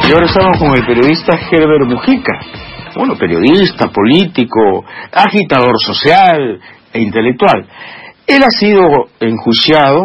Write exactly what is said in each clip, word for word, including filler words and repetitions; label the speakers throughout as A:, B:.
A: Y ahora estamos con el periodista Herbert Mujica. Bueno, periodista, político, agitador social e intelectual. Él ha sido enjuiciado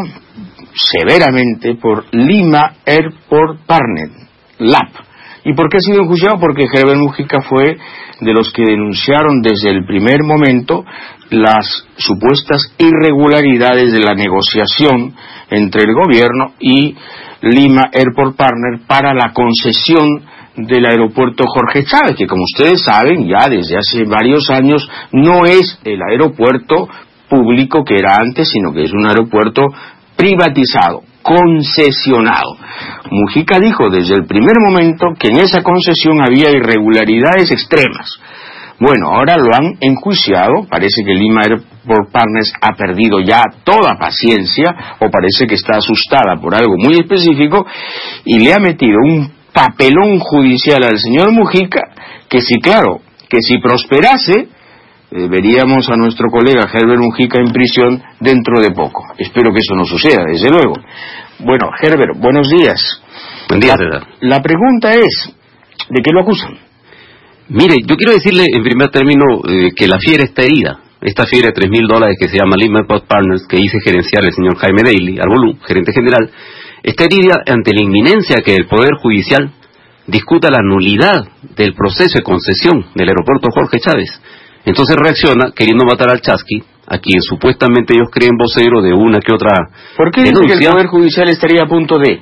A: severamente por Lima Airport Partners, L A P. ¿Y por qué ha sido enjuiciado? Porque Herbert Mujica fue de los que denunciaron desde el primer momento las supuestas irregularidades de la negociación entre el gobierno y Lima Airport Partners para la concesión del aeropuerto Jorge Chávez, que como ustedes saben ya desde hace varios años no es el aeropuerto público que era antes, sino que es un aeropuerto privatizado, concesionado. Mujica dijo desde el primer momento que en esa concesión había irregularidades extremas. Bueno, ahora lo han enjuiciado, parece que Lima Airport Partners ha perdido ya toda paciencia, o parece que está asustada por algo muy específico, y le ha metido un papelón judicial al señor Mujica, que si, claro, que si prosperase, eh, veríamos a nuestro colega Herbert Mujica en prisión dentro de poco. Espero que eso no suceda, desde luego. Bueno, Herbert, buenos días.
B: Buen día,
A: la, la pregunta es, ¿de qué lo acusan?
B: Mire, yo quiero decirle en primer término eh, que la fiera está herida. Esta fiera de tres mil dólares que se llama Lima Airport Partners, que hice gerenciar el señor Jaime Daly, Arbolú, gerente general, está herida ante la inminencia que el Poder Judicial discuta la nulidad del proceso de concesión del aeropuerto Jorge Chávez. Entonces reacciona queriendo matar al Chasqui, a quien supuestamente ellos creen vocero de una que otra denuncia.
A: ¿Por qué dice que el Poder Judicial estaría a punto de...?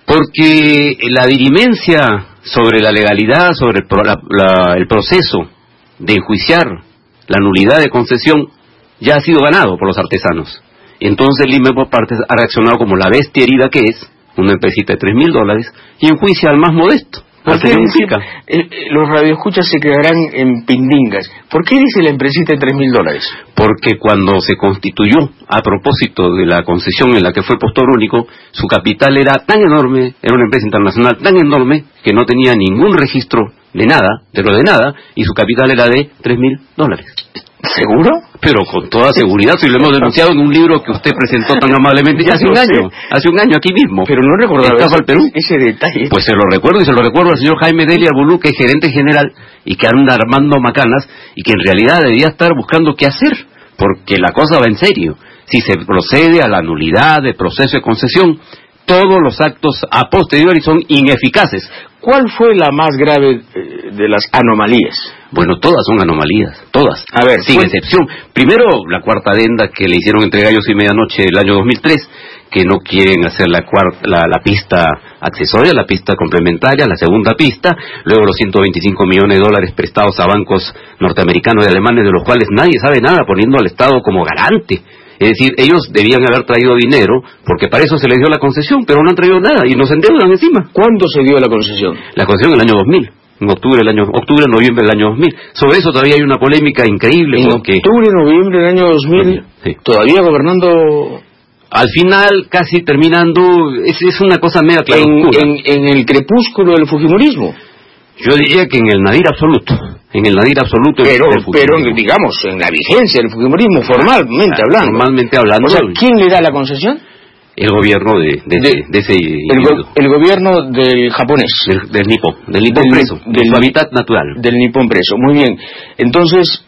B: Porque la dirimencia sobre la legalidad, sobre el, pro, la, la, el proceso de enjuiciar la nulidad de concesión ya ha sido ganado por los artesanos. Entonces Lima Airport Partners ha reaccionado como la bestia herida que es, una empresita de tres mil dólares, y enjuicia al más modesto.
A: ¿Por qué dice, eh, los radioescuchas se quedarán en pindingas? ¿Por qué dice la empresita de tres mil dólares?
B: Porque cuando se constituyó, a propósito de la concesión en la que fue postor único, su capital era tan enorme, era una empresa internacional tan enorme, que no tenía ningún registro de nada, de lo de nada, y su capital era de tres mil dólares.
A: ¿Seguro?
B: Pero con toda seguridad, si lo hemos denunciado en un libro que usted presentó tan amablemente ya hace un año, hace un año aquí mismo.
A: Pero no recordaba
B: ese, al Perú.
A: ese detalle.
B: Pues se lo recuerdo, y se lo recuerdo al señor Jaime Daly Arbolú, que es gerente general, y que anda armando macanas, y que en realidad debería estar buscando qué hacer, porque la cosa va en serio. Si se procede a la nulidad del proceso de concesión, todos los actos a posteriori son ineficaces.
A: ¿Cuál fue la más grave eh, de las anomalías?
B: Bueno, todas son anomalías, todas,
A: a ver,
B: sin
A: ¿cuál?
B: excepción. Primero, la cuarta adenda que le hicieron entre gallos y medianoche el año dos mil tres, que no quieren hacer la, cuarta, la, la pista accesoria, la pista complementaria, la segunda pista, luego los ciento veinticinco millones de dólares prestados a bancos norteamericanos y alemanes, de los cuales nadie sabe nada, poniendo al Estado como garante. Es decir, ellos debían haber traído dinero, porque para eso se les dio la concesión, pero no han traído nada y nos endeudan encima.
A: ¿Cuándo se dio la concesión?
B: La concesión en el año dos mil, en octubre del año, octubre, noviembre del año dos mil. Sobre eso todavía hay una polémica increíble.
A: En
B: porque,
A: octubre, noviembre del año dos mil, sí. Todavía gobernando...
B: Al final, casi terminando, es, es una cosa media claroscura.
A: En, en, en el crepúsculo del fujimorismo.
B: Yo diría que en el nadir absoluto, en el nadir absoluto
A: pero, del pero digamos, en la vigencia del fujimorismo, formalmente ah, hablando.
B: Formalmente hablando.
A: O sea, ¿quién le da la concesión?
B: El gobierno de, de, de, de ese...
A: El, go, el gobierno del japonés.
B: Del, del Nippon, del Nippon
A: del,
B: preso,
A: del,
B: de su hábitat natural.
A: Del Nippon preso, muy bien. Entonces,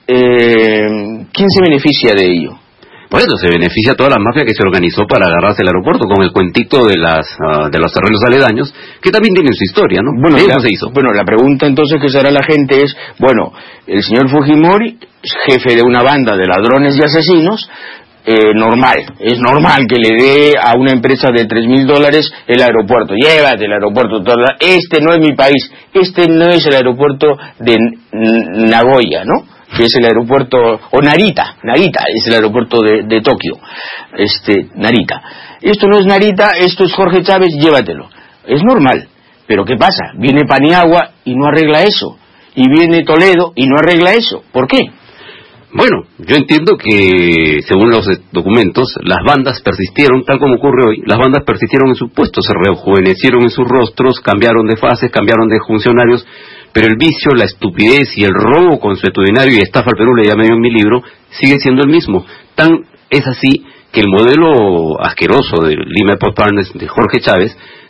A: eh, ¿quién se beneficia de ello?
B: Por eso se beneficia toda la mafia que se organizó para agarrarse el aeropuerto, con el cuentito de las uh, de los terrenos aledaños, que también tienen su historia, ¿no?
A: Bueno,
B: eso
A: la,
B: se hizo.
A: Bueno, la pregunta entonces que se hará la gente es, bueno, el señor Fujimori, jefe de una banda de ladrones y asesinos, eh, normal, es normal que le dé a una empresa de tres mil dólares el aeropuerto, llévate el aeropuerto, toda, este no es mi país, este no es el aeropuerto de Nagoya, ¿no? Que es el aeropuerto, o Narita, Narita es el aeropuerto de, de Tokio, este, Narita. Esto no es Narita, esto es Jorge Chávez, llévatelo. Es normal, pero ¿qué pasa? Viene Paniagua y no arregla eso, y viene Toledo y no arregla eso. ¿Por qué?
B: Bueno, yo entiendo que, según los documentos, las bandas persistieron, tal como ocurre hoy, las bandas persistieron en sus puestos, se rejuvenecieron en sus rostros, cambiaron de fases, cambiaron de funcionarios, pero el vicio, la estupidez y el robo consuetudinario y estafa al Perú, le llamé yo en mi libro, sigue siendo el mismo. Tan es así que el modelo asqueroso de Lima Airport Partners de Jorge Chávez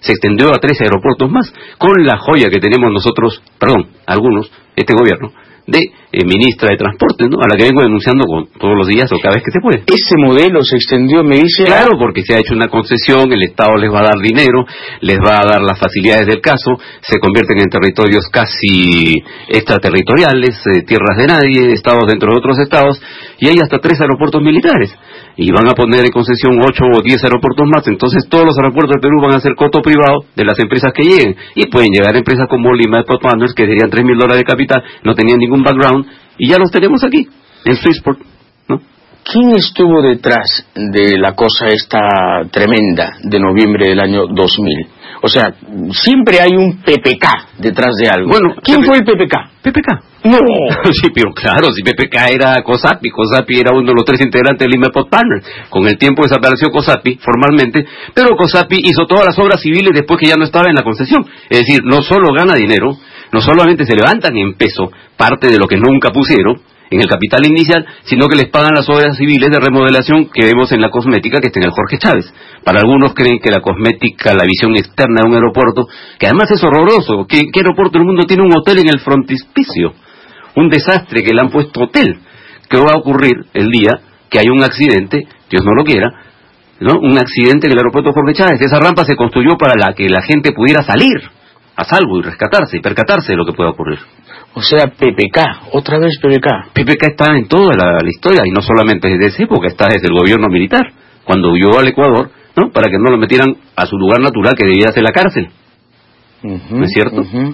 B: se extendió a tres aeropuertos más, con la joya que tenemos nosotros, perdón, algunos, este gobierno, de eh, ministra de Transporte, ¿no? A la que vengo denunciando con, todos los días o cada vez que se puede.
A: Ese modelo se extendió, me dice...
B: Claro, porque se ha hecho una concesión, el Estado les va a dar dinero, les va a dar las facilidades del caso, se convierten en territorios casi extraterritoriales, eh, tierras de nadie, estados dentro de otros estados, y hay hasta tres aeropuertos militares. Y van a poner en concesión ocho o diez aeropuertos más, entonces todos los aeropuertos del Perú van a ser coto privado de las empresas que lleguen, y pueden llegar empresas como Lima Depot Partners, que serían tres mil dólares de capital, no tenían ningún background, y ya los tenemos aquí, en Swissport, ¿no?
A: ¿Quién estuvo detrás de la cosa esta tremenda de noviembre del año dos mil? O sea, siempre hay un P P K detrás de algo.
B: Bueno,
A: ¿quién fue el P P K?
B: P P K.
A: No.
B: Sí, pero claro, si P P K era COSAPI, COSAPI era uno de los tres integrantes del Lima Depot Partners. Con el tiempo desapareció COSAPI formalmente, pero COSAPI hizo todas las obras civiles después que ya no estaba en la concesión. Es decir, no solo gana dinero, no solamente se levantan en peso parte de lo que nunca pusieron en el capital inicial, sino que les pagan las obras civiles de remodelación que vemos en la cosmética que está en el Jorge Chávez. Para algunos creen que la cosmética, la visión externa de un aeropuerto, que además es horroroso. ¿Qué, qué aeropuerto del mundo tiene un hotel en el frontispicio? Un desastre que le han puesto hotel. ¿Qué va a ocurrir el día que hay un accidente, Dios no lo quiera, ¿no? Un accidente en el aeropuerto Jorge Chávez? Esa rampa se construyó para la que la gente pudiera salir a salvo y rescatarse y percatarse de lo que pueda ocurrir.
A: O sea, P P K, otra vez P P K.
B: P P K está en toda la, la historia, y no solamente desde esa época, está desde el gobierno militar, cuando huyó al Ecuador, ¿no? Para que no lo metieran a su lugar natural, que debía ser la cárcel.
A: Uh-huh,
B: ¿No es cierto?
A: Uh-huh.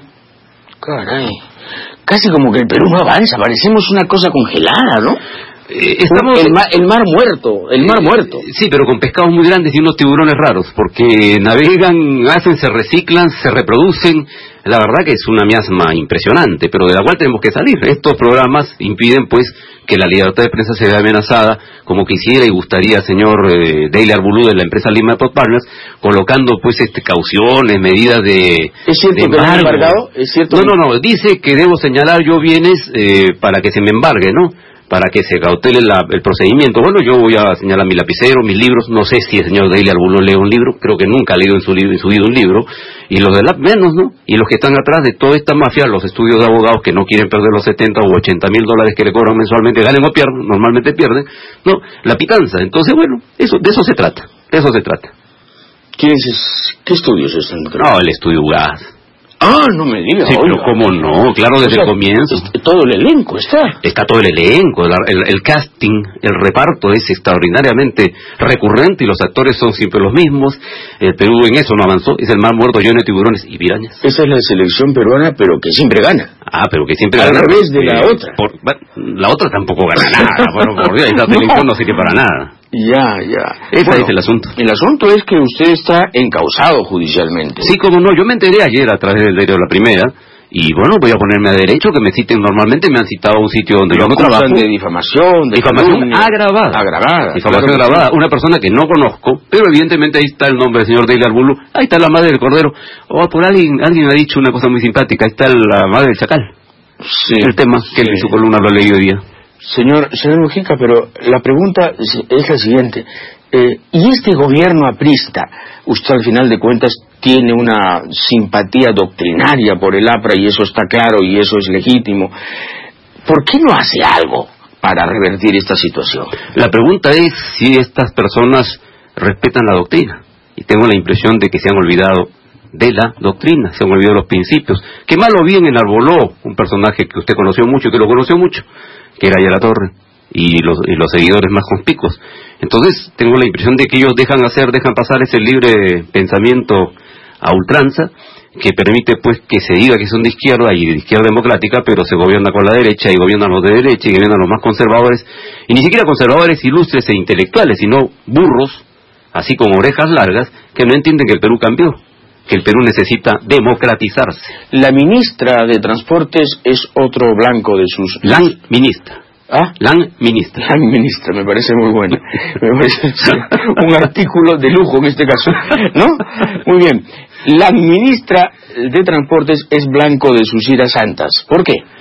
A: Caray, casi como que el Perú no avanza, parecemos una cosa congelada, ¿no?
B: Eh, estamos
A: el, mar, el mar muerto, el mar
B: eh,
A: muerto.
B: Sí, pero con pescados muy grandes y unos tiburones raros, porque navegan, hacen, se reciclan, se reproducen. La verdad que es una miasma impresionante, pero de la cual tenemos que salir. Estos programas impiden, pues, que la libertad de prensa se vea amenazada, como quisiera y gustaría el señor eh, Daily Arbulú de la empresa Lima Depot Partners, colocando, pues, este cauciones, medidas de...
A: ¿Es cierto
B: de
A: que lo han embargado? ¿Es cierto
B: no,
A: que...
B: no, no, dice que debo señalar yo bienes eh, para que se me embargue, ¿no? Para que se cautele la, el procedimiento. Bueno, yo voy a señalar mi lapicero, mis libros. No sé si el señor Daily Arbulú lee un libro, creo que nunca ha leído en su, en su vida un libro, y los de la menos, ¿no? Y los que están atrás de toda esta mafia, los estudios de abogados que no quieren perder los setenta o ochenta mil dólares que le cobran mensualmente, ganen o pierden, normalmente pierden, ¿no? La pitanza. Entonces, bueno, eso, de eso se trata, de eso se trata.
A: ¿Quién es, ¿Qué estudios están?
B: No, el estudio Gas.
A: Ah, no me digas.
B: Sí, pero cómo no, claro, desde o sea, el comienzo.
A: Todo el elenco está.
B: Está todo el elenco, el, el, el casting, el reparto es extraordinariamente recurrente y los actores son siempre los mismos. El Perú en eso no avanzó, es el mar muerto lleno de tiburones y pirañas.
A: Esa es la selección peruana, pero que siempre gana.
B: Ah, pero que siempre
A: Al
B: gana.
A: Al revés de
B: eh,
A: la otra.
B: Por, la otra tampoco gana nada, bueno, por Dios, esa selección no sirve para nada.
A: Ya, ya.
B: Ese
A: bueno,
B: es el asunto.
A: El asunto es que usted está encausado judicialmente.
B: Sí, como no, yo me enteré ayer a través del diario La Primera, y bueno, voy a ponerme a derecho, que me citen. Normalmente me han citado a un sitio donde yo no trabajo.
A: De difamación, de
B: difamación
A: calumnia,
B: agravada.
A: Agravada.
B: Difamación
A: claro
B: agravada.
A: Sí.
B: Una persona que no conozco, pero evidentemente ahí está el nombre del señor Daily Arbulú, ahí está la madre del cordero, o oh, por alguien, alguien ha dicho una cosa muy simpática, ahí está la madre del chacal.
A: Sí.
B: El tema, que
A: sí.
B: él en su columna lo ha leído hoy día.
A: Señor, señor Mujica, pero la pregunta es la siguiente. Eh, ¿Y este gobierno aprista, usted al final de cuentas tiene una simpatía doctrinaria por el APRA y eso está claro y eso es legítimo, ¿por qué no hace algo para revertir esta situación?
B: La pregunta es si estas personas respetan la doctrina, y tengo la impresión de que se han olvidado de la doctrina, se han olvidado los principios, que mal o bien enarboló un personaje que usted conoció mucho, que lo conoció mucho, que era Ayala Torre, y los, y los seguidores más conspicuos. Entonces tengo la impresión de que ellos dejan hacer, dejan pasar ese libre pensamiento a ultranza, que permite pues que se diga que son de izquierda y de izquierda democrática, pero se gobierna con la derecha y gobiernan los de derecha y gobiernan los más conservadores, y ni siquiera conservadores ilustres e intelectuales, sino burros, así con orejas largas, que no entienden que el Perú cambió, que el Perú necesita democratizarse.
A: La ministra de Transportes es otro blanco de sus...
B: La ministra.
A: ¿Ah?
B: La ministra.
A: La ministra, me parece muy buena. Me parece sí, un artículo de lujo en este caso, ¿no? Muy bien. La ministra de Transportes es blanco de sus iras santas. ¿Por qué?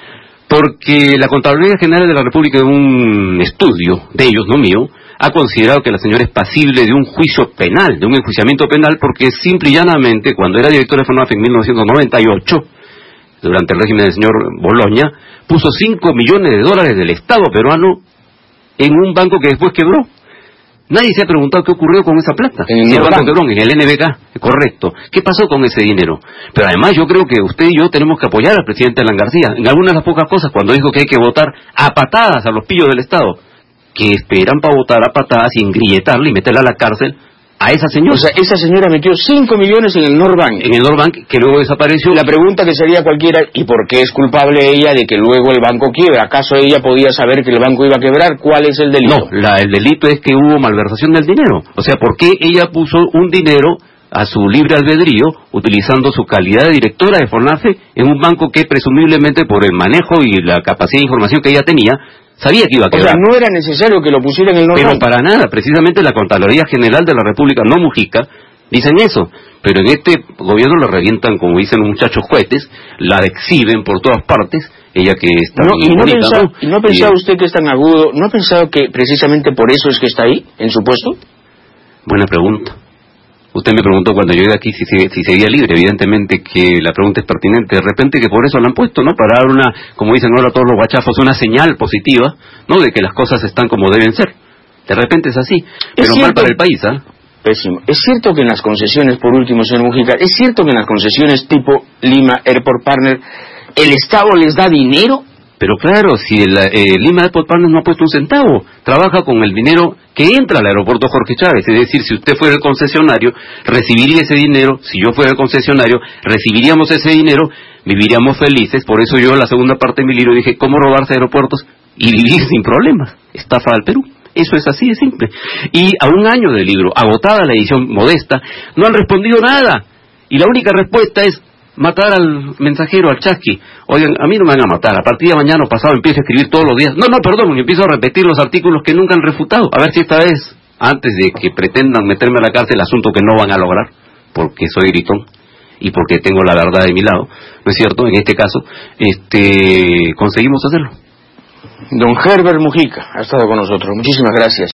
B: Porque la Contraloría General de la República, en un estudio de ellos, no mío, ha considerado que la señora es pasible de un juicio penal, de un enjuiciamiento penal, porque simple y llanamente, cuando era director de FONAF en mil novecientos noventa y ocho, durante el régimen del señor Boloña, puso cinco millones de dólares del Estado peruano en un banco que después quebró. Nadie se ha preguntado qué ocurrió con esa plata.
A: En el,
B: sí, el banco
A: banco.
B: quebró, en el N B K, correcto. ¿Qué pasó con ese dinero? Pero además yo creo que usted y yo tenemos que apoyar al presidente Alan García en algunas de las pocas cosas, cuando dijo que hay que votar a patadas a los pillos del Estado, que esperan para votar a patadas y engrilletarle y meterla a la cárcel a esa señora.
A: O sea, esa señora metió cinco millones en el Norbank.
B: En el Norbank, que luego desapareció.
A: La pregunta que sería cualquiera, ¿y por qué es culpable ella de que luego el banco quiebra? ¿Acaso ella podía saber que el banco iba a quebrar? ¿Cuál es el delito?
B: No, la, el delito es que hubo malversación del dinero. O sea, ¿por qué ella puso un dinero a su libre albedrío, utilizando su calidad de directora de FONAFE, en un banco que presumiblemente por el manejo y la capacidad de información que ella tenía, sabía que iba a quebrar?
A: O sea, no era necesario que lo pusiera en el Norbank.
B: Pero para nada, precisamente la Contraloría General de la República, no Mujica, dicen eso. Pero en este gobierno la revientan, como dicen los muchachos, cohetes, la exhiben por todas partes, ella que está
A: no,
B: muy
A: y no
B: bonita,
A: pensaba,
B: ¿no?
A: ¿Y no ha pensado
B: Y,
A: usted que es tan agudo? ¿No ha pensado que precisamente por eso es que está ahí, en su puesto?
B: Buena pregunta. Usted me preguntó cuando yo llegué aquí si, si, si seguía libre. Evidentemente que la pregunta es pertinente. De repente que por eso la han puesto, ¿no? Para dar una, como dicen ahora todos los guachafos, una señal positiva, ¿no? De que las cosas están como deben ser. De repente es así. Pero mal para el país, ¿ah? ¿eh?
A: Pésimo. Es cierto que en las concesiones, por último, señor Mujica, es cierto que en las concesiones tipo Lima Airport Partner, el Estado les da dinero.
B: Pero claro, si el eh, Lima Airport Partners no ha puesto un centavo, trabaja con el dinero que entra al aeropuerto Jorge Chávez. Es decir, si usted fuera el concesionario, recibiría ese dinero. Si yo fuera el concesionario, recibiríamos ese dinero, viviríamos felices. Por eso yo en la segunda parte de mi libro dije, ¿cómo robarse aeropuertos y vivir sin problemas? Estafa al Perú. Eso es así de simple. Y a un año del libro, agotada la edición modesta, no han respondido nada. Y la única respuesta es matar al mensajero, al chasqui. Oigan, a mí no me van a matar. A partir de mañana o pasado empiezo a escribir todos los días. No, no, perdón, y empiezo a repetir los artículos que nunca han refutado. A ver si esta vez, antes de que pretendan meterme a la cárcel, asunto que no van a lograr, porque soy gritón y porque tengo la verdad de mi lado, ¿no es cierto? En este caso, este, conseguimos hacerlo.
A: Don Herbert Mujica ha estado con nosotros. Muchísimas gracias.